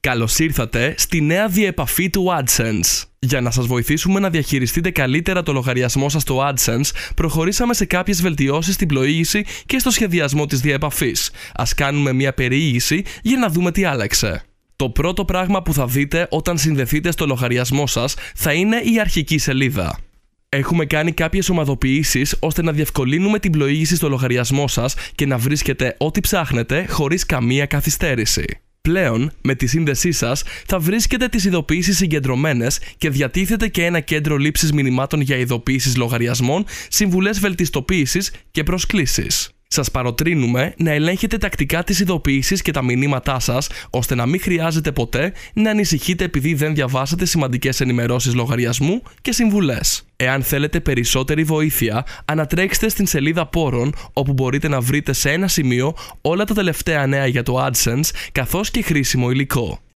Καλώς ήρθατε στη νέα διεπαφή του AdSense. Για να σας βοηθήσουμε να διαχειριστείτε καλύτερα το λογαριασμό σας στο AdSense, προχωρήσαμε σε κάποιες βελτιώσεις στην πλοήγηση και στο σχεδιασμό της διεπαφής. Ας κάνουμε μια περιήγηση για να δούμε τι άλλαξε. Το πρώτο πράγμα που θα δείτε όταν συνδεθείτε στο λογαριασμό σας θα είναι η αρχική σελίδα. Έχουμε κάνει κάποιες ομαδοποιήσεις ώστε να διευκολύνουμε την πλοήγηση στο λογαριασμό σας και να βρίσκετε ό,τι ψάχνετε χωρίς καμία καθυστέρηση. Πλέον, με τη σύνδεσή σας, θα βρίσκετε τις ειδοποιήσεις συγκεντρωμένες και διατίθεται και ένα κέντρο λήψης μηνυμάτων για ειδοποιήσεις λογαριασμών, συμβουλές βελτιστοποίησης και προσκλήσεις. Σας παροτρύνουμε να ελέγχετε τακτικά τις ειδοποιήσεις και τα μηνύματά σας, ώστε να μην χρειάζεται ποτέ να ανησυχείτε επειδή δεν διαβάσατε σημαντικές ενημερώσεις λογαριασμού και συμβουλές. Εάν θέλετε περισσότερη βοήθεια, ανατρέξτε στην σελίδα πόρων, όπου μπορείτε να βρείτε σε ένα σημείο όλα τα τελευταία νέα για το AdSense, καθώς και χρήσιμο υλικό.